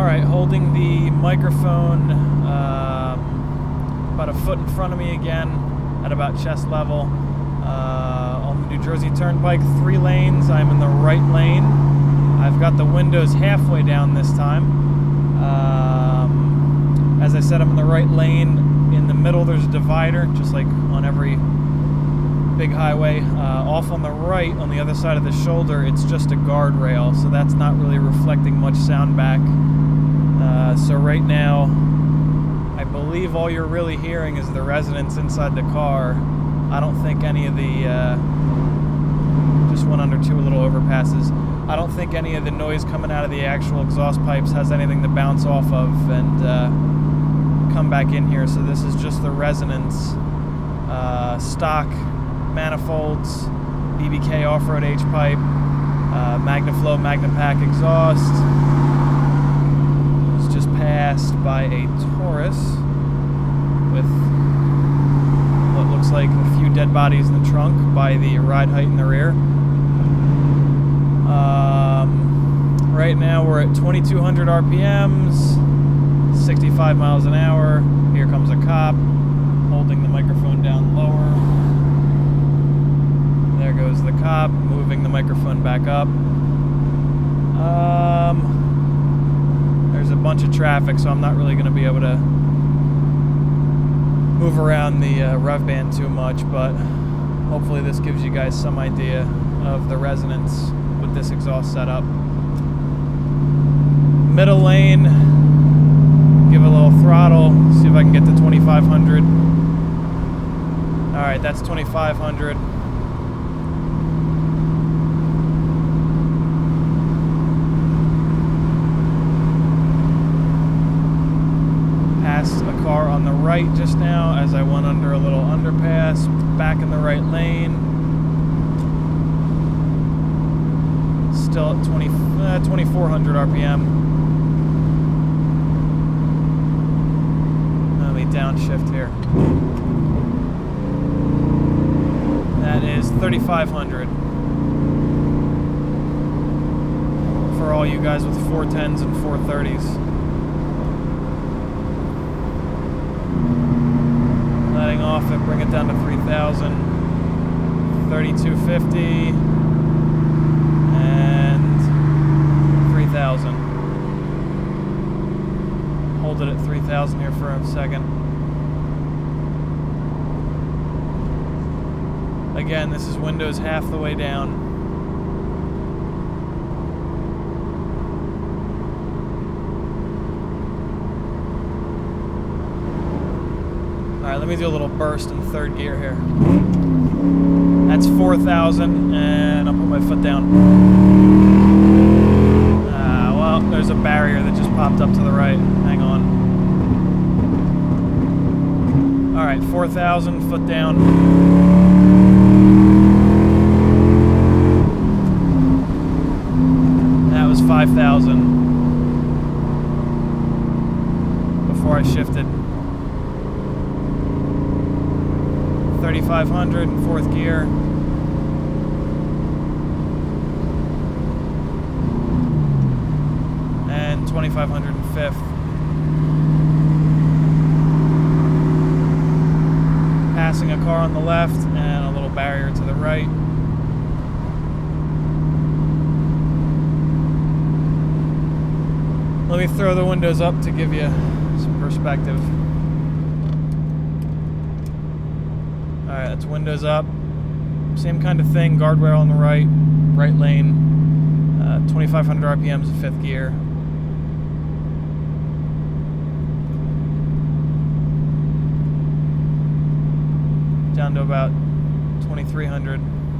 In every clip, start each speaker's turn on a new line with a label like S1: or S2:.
S1: Alright, holding the microphone about a foot in front of me again at about chest level. On the New Jersey Turnpike, 3 lanes. I'm in the right lane. I've got the windows halfway down this time. As I said, I'm in the right lane. In the middle there's a divider, just like on every big highway. Off on the right, on the other side of the shoulder, it's just a guardrail, so that's not really reflecting much sound back. So right now, I believe all you're really hearing is the residents inside the car. I don't think any of the, just went under 2 little overpasses. I don't think any of the noise coming out of the actual exhaust pipes has anything to bounce off of and come back in here. So this is just the residents, stock manifolds, BBK off-road H-pipe, MagnaFlow, MagnaPack exhaust. It's just passed by a Taurus with what looks like a few dead bodies in the trunk by the ride height in the rear. Right now we're at 2,200 RPMs, 65 miles an hour. Here comes a cop holding the microphone down lower. There goes the cop, moving the microphone back up. There's a bunch of traffic, so I'm not really going to be able to move around the rev band too much, but hopefully this gives you guys some idea of the resonance with this exhaust setup. Middle lane, give it a little throttle, see if I can get to 2,500. Alright, that's 2,500. Passed a car on the right just now as I went under a little underpass, back in the right lane. Still at 2,400 RPM. Let me downshift here. That is 3,500. For all you guys with 410s and 430s. Letting off and bring it down to 3,000. 3,250. And 3,000. Hold it at 3,000 here for a second. Again, this is windows half the way down. Alright, let me do a little burst in 3rd gear here. That's 4,000, and I'll put my foot down. Well, there's a barrier that just popped up to the right. Hang on. Alright, 4,000, foot down. That was 5,000 before I shifted. 3,500 in 4th gear. And 2,500 in 5th. Passing a car on the left and a little barrier to the right. Let me throw the windows up to give you some perspective. Alright, that's windows up. Same kind of thing, guardrail on the right lane. 2,500 RPMs in 5th gear. Down to about 2,300.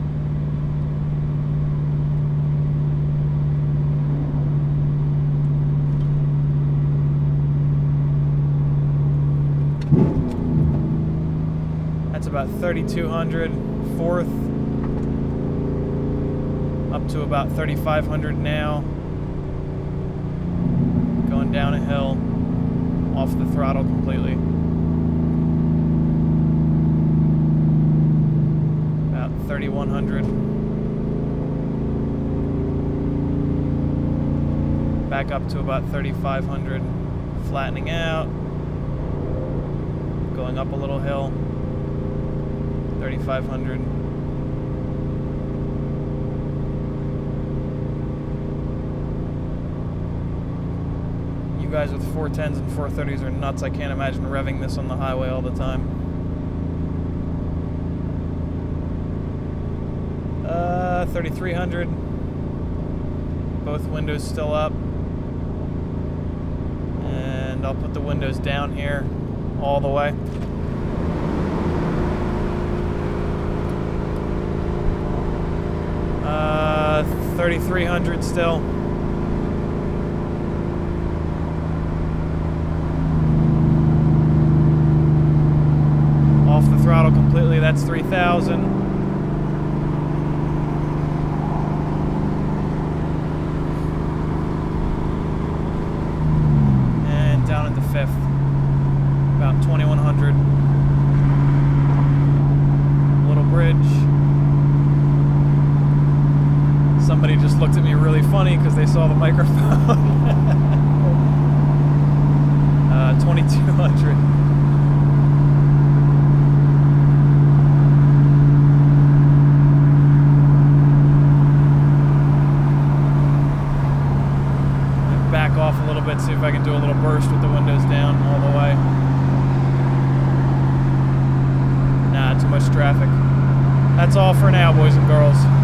S1: That's about 3,200, 4th, up to about 3,500 now. Going down a hill, off the throttle completely. About 3,100. 100. Back up to about 3,500, flattening out. Going up a little hill. 3,500. You guys with 410s and 430s are nuts. I can't imagine revving this on the highway all the time. 3,300. Both windows still up. And I'll put the windows down here all the way. Uh, 3,300 still. Off the throttle completely, that's 3,000. And down into fifth, about 2,100. Little bridge. Somebody just looked at me really funny because they saw the microphone. 2,200. Back off a little bit, see if I can do a little burst with the windows down all the way. Nah, too much traffic. That's all for now, boys and girls.